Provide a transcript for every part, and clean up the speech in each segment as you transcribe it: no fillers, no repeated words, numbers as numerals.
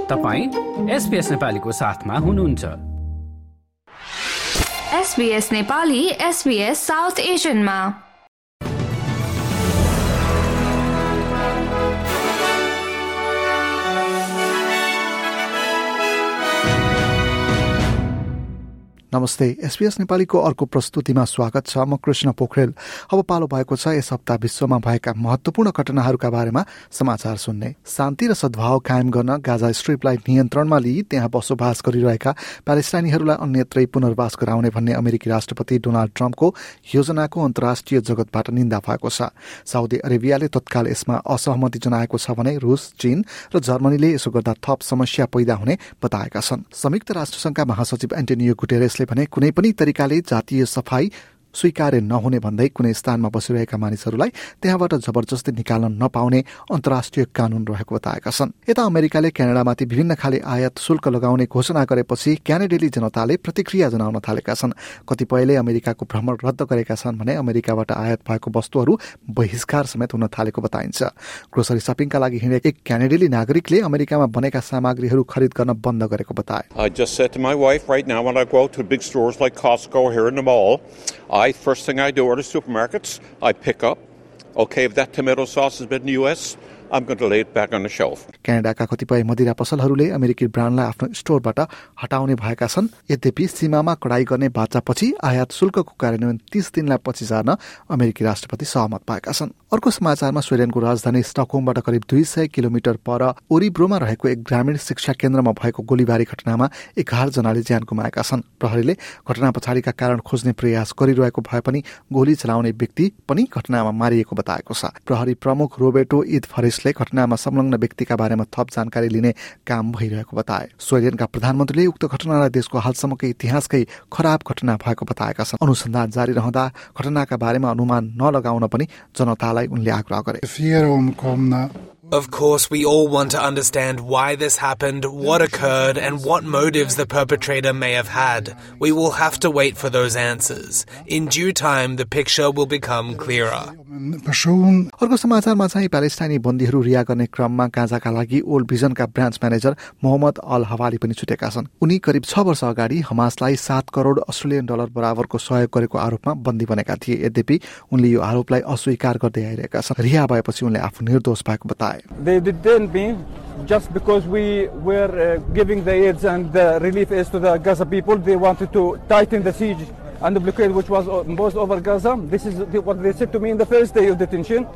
तपाईं SBS नेपालीको साथमा हुनुहुन्छ। SBS नेपाली SBS साउथ एशियनमा। नमस्ते, SBS नेपालीको अर्को प्रस्तुतिमा स्वागत छ। म कृष्ण पोखरेल। अब पालो भएको छ यस हप्ता विश्वमा भएका महत्वपूर्ण घटनाहरूका बारेमा समाचार सुन्ने। शान्ति र सद्भाव कायम गर्न गाजा स्ट्रिपलाई नियन्त्रणमा लिई त्यहाँ बसोबास गरिरहेका प्यालेस्टाइनीहरूलाई अन्यत्रै पुनर्वास गराउने भन्ने अमेरिकी राष्ट्रपति डोनाल्ड ट्रम्पको योजनाको अन्तर्राष्ट्रिय जगतबाट निन्दा भएको छ। साउदी अरेबियाले तत्काल यसमा असहमति जनाएको छ भने रुस, चीन र जर्मनीले यसो गर्दा थप समस्या पैदा हुने बताएका छन्। संयुक्त राष्ट्रसङ्घका महासचिव एन्टोनियो गुटेरेसले भने कुनै पनि तरिकाले जातीय सफाई स्वीकार्य नहुने भन्दै कुनै स्थानमा बसिरहेका मानिसहरूलाई त्यहाँबाट जबरजस्ती निकाल्न नपाउने अन्तर्राष्ट्रिय कानून रहेको बताएका छन्। यता अमेरिकाले क्यानाडामाथि विभिन्न खाले आयात शुल्क लगाउने घोषणा गरेपछि क्यानाडेली जनताले प्रतिक्रिया जनाउन थालेका छन्। कतिपयले अमेरिकाको भ्रमण रद्द गरेका छन् भने अमेरिकाबाट आयात भएको वस्तुहरू बहिष्कार समेत हुन थालेको बताइन्छ। ग्रोसरी सपिङका लागि हिँडेको एक क्यानाडेली नागरिकले अमेरिकामा बनेका सामग्रीहरू खरिद गर्न बन्द गरेको बताए। I just said to my wife right now when I go out to big stores like Costco here in the mall, first thing I do are the supermarkets. I pick up, okay, if that tomato sauce has been in the US, I'm going to lay it back on the shelf. क्यानाडाका कतिपय मदिरा पसलहरूले अमेरिकी ब्रान्डलाई आफ्नो स्टोरबाट हटाउने भएका छन्। यद्यपि सीमामा कडाई गर्ने बाचापछि आयात शुल्कको कार्यान्वयन 30 दिनलाई पछि सार्न अमेरिकी राष्ट्रपति सहमत भएका छन्। अर्को समाचारमा स्विडेनको राजधानी स्टकहोमबाट करिब 200 किलोमिटर पर ओरिब्रोमा रहेको एक ग्रामीण शिक्षा केन्द्रमा भएको गोलीबारी घटनामा 11 जनाले ज्यान गुमाएका छन्। प्रहरीले घटना पछाडिका कारण खोज्ने प्रयास गरिरहेको भए पनि गोली चलाउने व्यक्ति पनि घटनामा मारिएको बताएको छ। प्रहरी प्रमुख रोबर्टो इदफरेसले घटनामा संलग्न व्यक्तिका बारेमा थप जानकारी लिने काम भइरहेको बताए। स्विडेनका प्रधानमन्त्रीले उक्त घटनालाई देशको हालसम्मकै इतिहासकै खराब घटना भएको बताएका छन्। अनुसन्धान जारी रहँदा घटनाका बारेमा अनुमान नलगाउन पनि जनतालाई उनले आग्रह गरे। Of course, we all want to understand why this happened, what occurred, and what motives the perpetrator may have had. We will have to wait for those answers. In due time, the picture will become clearer. अर्को समाचारमा चाहिँ प्यालेस्टाइनी बन्दीहरू रिहा गर्ने क्रममा गाजाका लागि old भिजनका branch manager Mohammad al Hawali पनि छुटेका छन्। उनी करिब 6 वर्ष अगाडि हमासलाई 7 करोड अस्ट्रेलियन डलर बराबरको सहयोग गरेको आरोपमा बन्दी बनेका थिए। यद्यपि उनले यो आरोपलाई अस्वीकार गर्दै आइरहेका छन्। रिहा भएपछि उनले आफू निर्दोष भएको बताए। They detained me just because we were giving the aids and the relief aids to the Gaza people. They wanted to tighten the siege and the blockade which was imposed over Gaza. This is what they said to me in the first day of detention.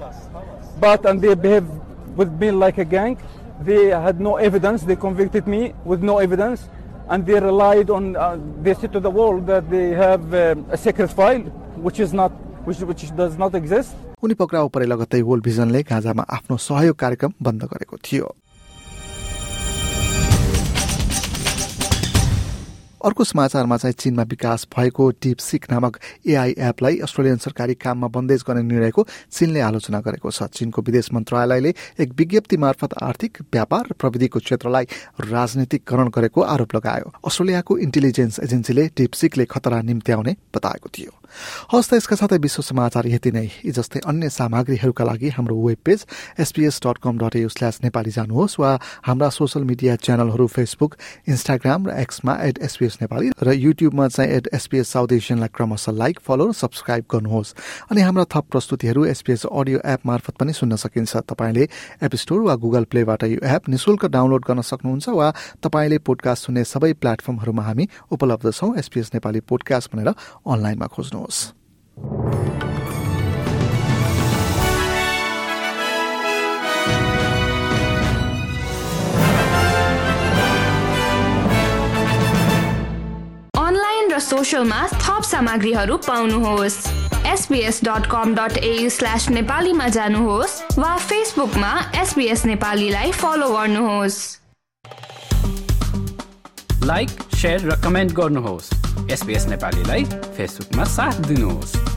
And they behaved with me like a gang. They had no evidence. They convicted me with no evidence. And they relied on, they said to the world that they have a secret file which does not exist. उनी पक्राउ परे लगत्तै world भिजनले गाजामा आफ्नो सहयोग कार्यक्रम बन्द गरेको थियो। अर्को समाचारमा चाहिँ चीनमा विकास भएको डीपसिक नामक एआई एपलाई अस्ट्रेलियन सरकारी काममा बन्देज गर्ने निर्णयको चीनले आलोचना गरेको छ। चीनको विदेश मन्त्रालयले एक विज्ञप्ति मार्फत आर्थिक, व्यापार र प्रविधिको क्षेत्रलाई राजनीतिकरण गरेको आरोप लगायो। अस्ट्रेलियाको इन्टेलिजेन्स एजेन्सीले डीपसिकले खतरा निम्त्याउने बताएको थियो। हस् त यसका साथै विश्व समाचार यति नै। यी जस्तै अन्य सामग्रीहरूका लागि हाम्रो वेब पेज sbs.com.au/nepali जानुहोस् वा हाम्रा सोशल मिडिया च्यानलहरू फेसबुक, इन्स्टाग्राम र एक्समा @SBS नेपाली र युट्युबमा चाहिँ @SBS साउथ एसियनलाई क्रमशः लाइक, फलो र सब्स्क्राइब गर्नुहोस्। अनि हाम्रा थप प्रस्तुतिहरू SBS अडियो एप मार्फत पनि सुन्न सकिन्छ। तपाईँले एप स्टोर वा गुगल प्लेबाट यो एप निःशुल्क डाउनलोड गर्न सक्नुहुन्छ वा तपाईँले पोडकास्ट सुन्ने सबै प्लेटफर्महरूमा हामी उपलब्ध छौँ। SBS नेपाली पोडकास्ट भनेर अनलाइनमा खोज्नुहोस्। अनलाइन र सोशलमा थप सामग्रीहरू पाउनुहोस्। sbs.com.au/नेपालीमा जानुहोस् वा फेसबुकमा SBS नेपालीलाई फलो गर्नुहोस्। लाइक, शेयर र कमेन्ट गर्नुहोस्। SBS नेपालीलाई फेसबुकमा साथ दिनुहोस्।